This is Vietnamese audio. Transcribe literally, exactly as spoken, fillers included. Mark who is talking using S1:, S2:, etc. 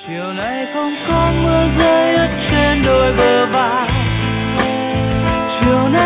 S1: chiều nay không có mưa rơi ướt trên đôi bờ vai chiều nay